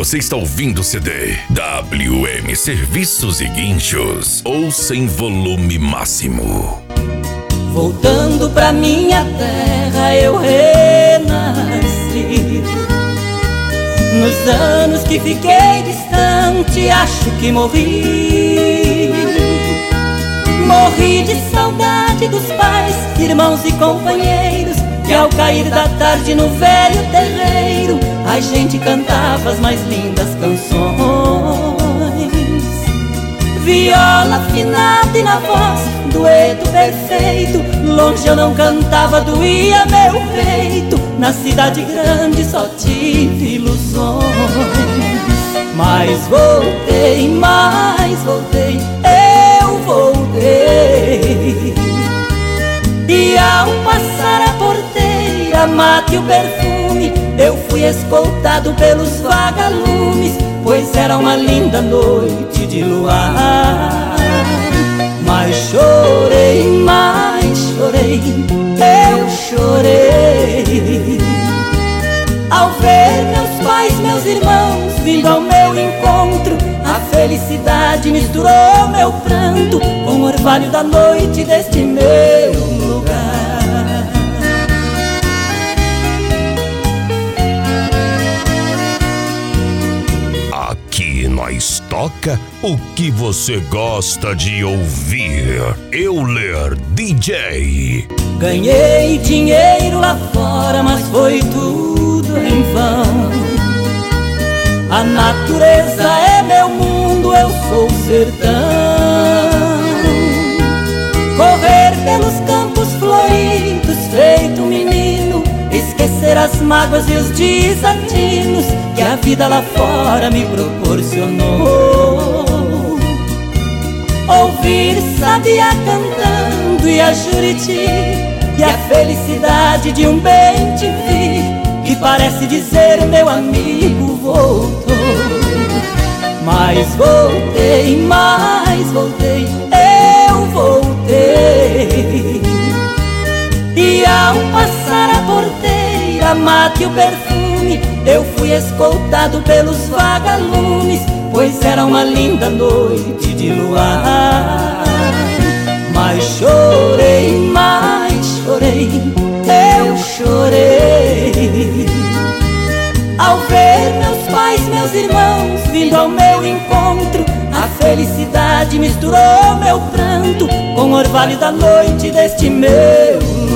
Você está ouvindo o CD WM Serviços e Guinchos. Ouça em volume máximo. Voltando pra minha terra eu renasci. Nos anos que fiquei distante acho que morri. Morri de saudade dos pais, irmãos e companheiros, que ao cair da tarde no velho terreiro a gente cantava as mais lindas canções. Viola afinada e na voz, dueto perfeito. Longe eu não cantava, doía meu peito. Na cidade grande só tive ilusões. Mas voltei, eu voltei. E ao passar a porteira, mate e o perfume, eu fui escoltado pelos vagalumes, pois era uma linda noite de luar. Mas chorei, eu chorei, ao ver meus pais, meus irmãos vindo ao meu encontro. A felicidade misturou meu pranto com o orvalho da noite deste meu lugar. Aqui nós toca o que você gosta de ouvir. Euler DJ. Ganhei dinheiro lá fora, mas foi tudo em vão. A natureza é meu mundo, eu sou o sertão. Correr pelos campos floridos feito menino, esquecer as mágoas e os desatinos que a vida lá fora me proporcionou. Ouvir sabiá cantando e a Juriti, e a felicidade de um bem-te-vi, que parece dizer meu amigo voltou. Mas voltei, eu voltei. E ao passar a porteira, mate e o perfume, eu fui escoltado pelos vagalumes, pois era uma linda noite de luar. Mas chorei, eu chorei, ao ver meus pais, meus irmãos vindo ao meu encontro. A felicidade misturou meu pranto com o orvalho da noite deste meu